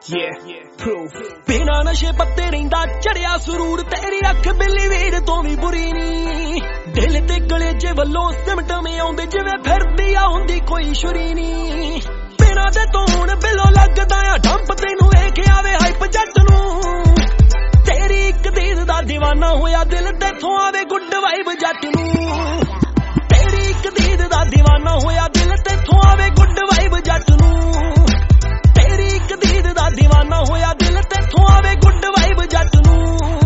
बिना नशे पत्ते रहिंदा चढ़िया सुरूर तेरी अख बिल्ली वीर तो भी बुरी नी दिल ते कलेजे वल्लों सिमटमें आउंदे जिवें फिरदी आ हुंदी कोई छुरी नी बिना दे तो हुण बिलो लगदा आ डंप तैनूं वेख आवे हाइप जट नूं तेरी इक दीद दा दीवाना होया दिल तेथों आवे गुड वाइब जट नूं तेरी इक दीद दा दीवाना होया दिल तेथों आवे गुड वाइब जट नूं तेरी इक दीद दा दीवाना होया दिल तेथों आवे गुड वाइब जट नूं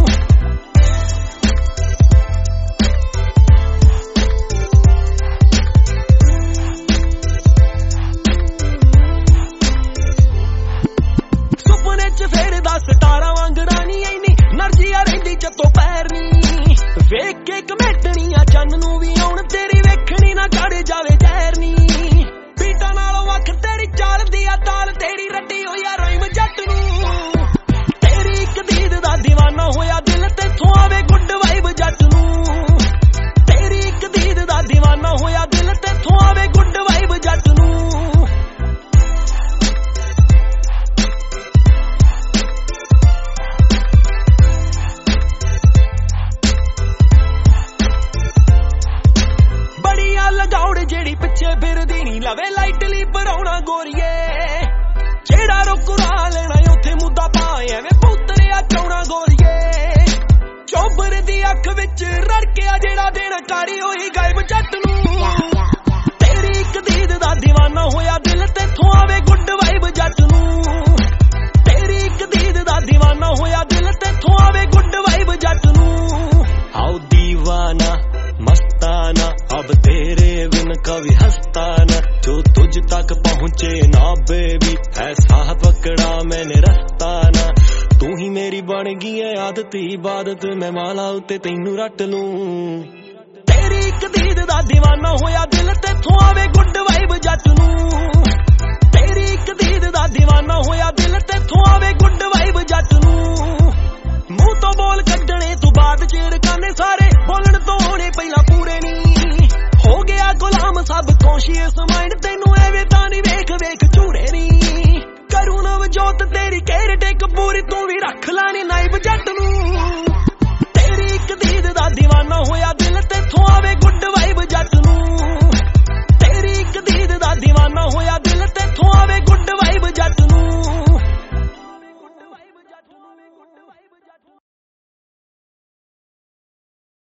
सुपने च फेरदा सटारा वांग रानी ऐनी नरजिया रहिंदी जतों पैर नी वेख के कमेटणियां चन्न नूं भी आउण तेरी वेखणी ना गड़ जावे जहर नी बीटा नालों अख तेरी चलदी आ ताल तेरी रट्टी होई आ राइम जट नूं तेरी इक दीद दा दीवाना होया दिल तेथों आवे गुड वाइब जट नूं तेरी इक दीद दा दीवाना होया दिल तेथों आवे गुड वाइब जट नूं लगाउड़ जेड़ी पिछे फिरदी नी लवे लाइटली भराउणा गोरीए जेड़ा रुकुरा लेना उथे मुद्दा पाए एवें पुतरिया चौना गोरीए चौबर दी अख विच रड़किया जेड़ा दिन कारी होई गायब जट नूं तेरी इक दीद दा दीवाना होया दिल तेथों आवे गुड वाइब जट नूं तेरी इक दीद दा दीवाना होया दिल तेथों आवे गुड वाइब जट नूं आओ दीवाना मस्ताना अब तेरे बिन कभी हंसता न जो तुझ तक पहुंचे ना बेबी ऐसा पकड़ा मैंने रास्ता ना तू ही मेरी बन गई है आदत इबादत मैं माला उते तैनू रट लूं तेरी इक दीद दा दीवाना होया दिल तेथों आवे गुड वाइब जट नूं तेरी इक दीद दा दीवाना होया दिल तेथों आवे गुड वाइब जट नूं मुंह तो बोल कड्डणे तू बाद चेर काने सारे बोलण तो होने पहला पूरे नी हो गया गुलाम सब कॉन्शियस माइंड तेनू एवें तां नी वेख वेख झूरे नी करूं नवजोत तेरी केयर टेक पूरी तू भी रख